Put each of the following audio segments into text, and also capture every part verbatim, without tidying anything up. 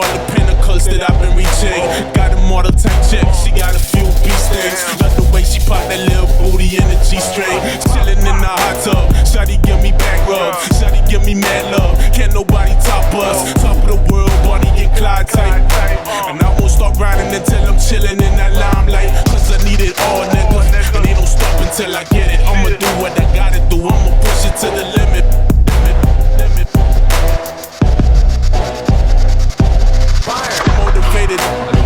all the pinnacles that I've been reaching. Got a model tank check, she got a few beast things. Love the way she pop that little booty in the G-string. Chillin' in the hot tub, shawty give me back rub, shawty give me mad love. Can't nobody top us, top of the world, Bonnie and Clyde type. And I won't start grinding until I'm chillin' in that limelight, cause I need it all, nigga. And they don't stop until I get it. I'ma do what I gotta do, I'ma push it to the limit. Limit, limit. Fire. Motivated,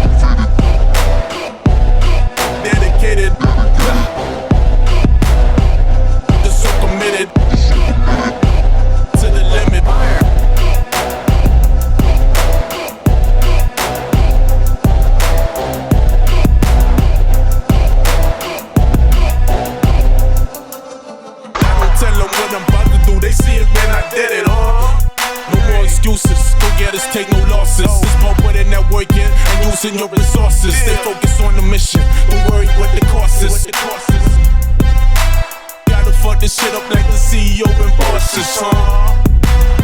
dedicated, just so committed to the limit. Fire. Tell them what I'm about to do, they see it when I did it, huh? No more excuses, go get us, take no losses. It's about putting that work in and using your resources. Stay focused on the mission, don't worry what the cost is. Gotta fuck this shit up like the C E O and bosses, huh?